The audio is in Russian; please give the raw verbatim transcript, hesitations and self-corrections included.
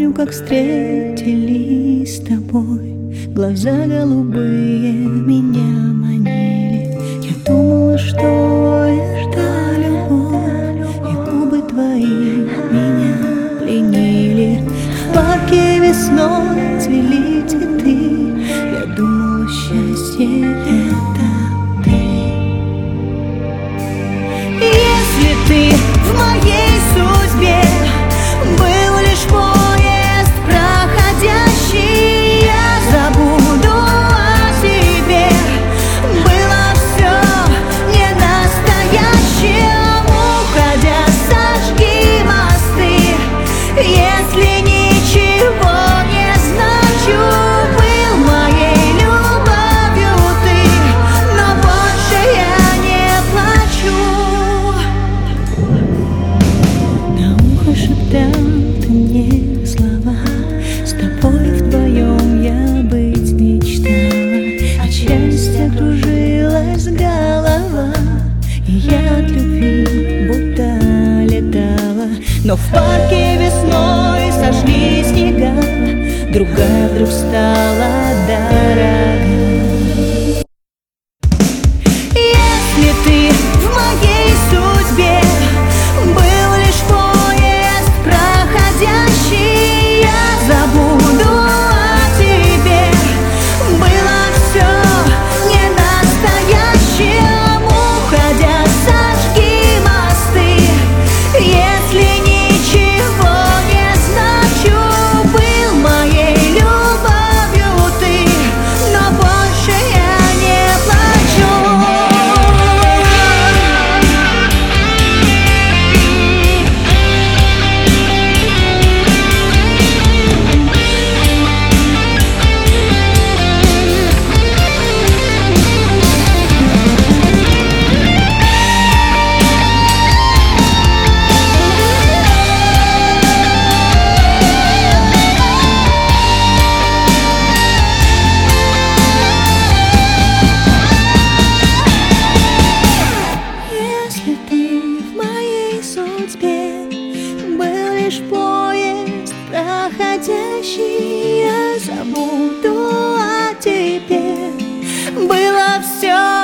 помню, как встретились с тобой. Глаза голубые меня манили. Я думала, что это любовь, и губы твои меня пленили. В парке весной цвели цветы. Я думала, счастье это ты. Если ты в моей судьбе был лишь поезд проходящий, я забуду о тебе. Было все не настоящим. Уходя, сожги мосты. Если ничего не значу, был моей любовью ты, но больше я не плачу. На ухо шептал ты мне слова. С тобой вдвоем я быть мечтала. От счастья кружилась голова, и я от любви будто летала. Но в парке весной сошли снега, другая вдруг стала дорога. Если ты в моей судьбе был лишь поезд проходящий, я забуду о тебе. Было все не настоящим. Уходя, сожги мосты. Если ничего не значу, был моей любовью ты, но больше я не плачу. Если ты в моей судьбе был лишь поезд проходящий, я забуду о тебе. Было все